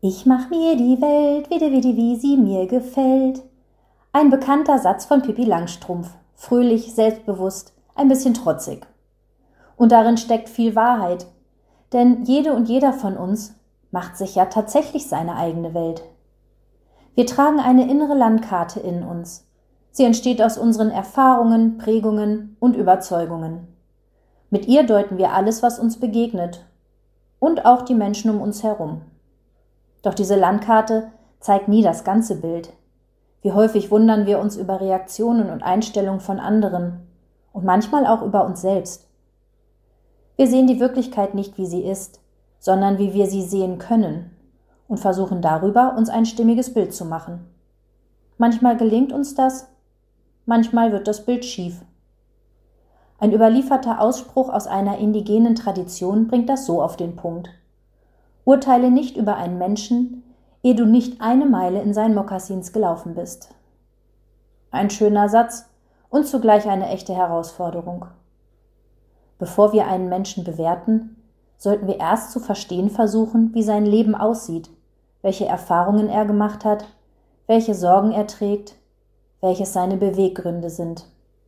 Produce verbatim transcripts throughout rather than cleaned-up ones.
Ich mach mir die Welt, wieder wie, wie sie mir gefällt. Ein bekannter Satz von Pippi Langstrumpf, fröhlich, selbstbewusst, ein bisschen trotzig. Und darin steckt viel Wahrheit, denn jede und jeder von uns macht sich ja tatsächlich seine eigene Welt. Wir tragen eine innere Landkarte in uns. Sie entsteht aus unseren Erfahrungen, Prägungen und Überzeugungen. Mit ihr deuten wir alles, was uns begegnet und auch die Menschen um uns herum. Doch diese Landkarte zeigt nie das ganze Bild. Wie häufig wundern wir uns über Reaktionen und Einstellungen von anderen und manchmal auch über uns selbst. Wir sehen die Wirklichkeit nicht, wie sie ist, sondern wie wir sie sehen können und versuchen darüber, uns ein stimmiges Bild zu machen. Manchmal gelingt uns das, manchmal wird das Bild schief. Ein überlieferter Ausspruch aus einer indigenen Tradition bringt das so auf den Punkt: Urteile nicht über einen Menschen, ehe du nicht eine Meile in seinen Mokassins gelaufen bist. Ein schöner Satz und zugleich eine echte Herausforderung. Bevor wir einen Menschen bewerten, sollten wir erst zu verstehen versuchen, wie sein Leben aussieht, welche Erfahrungen er gemacht hat, welche Sorgen er trägt, welches seine Beweggründe sind.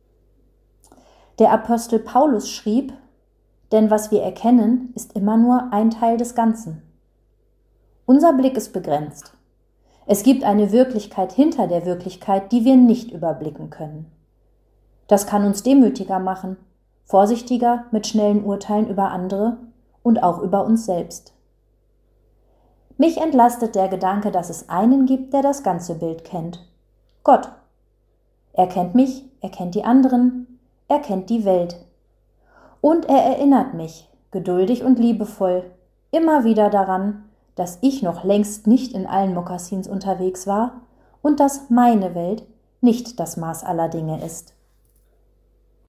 Der Apostel Paulus schrieb: Denn was wir erkennen, ist immer nur ein Teil des Ganzen. Unser Blick ist begrenzt. Es gibt eine Wirklichkeit hinter der Wirklichkeit, die wir nicht überblicken können. Das kann uns demütiger machen, vorsichtiger mit schnellen Urteilen über andere und auch über uns selbst. Mich entlastet der Gedanke, dass es einen gibt, der das ganze Bild kennt. Gott. Er kennt mich, er kennt die anderen, er kennt die Welt. Und er erinnert mich, geduldig und liebevoll, immer wieder daran, dass ich noch längst nicht in allen Mokassins unterwegs war und dass meine Welt nicht das Maß aller Dinge ist.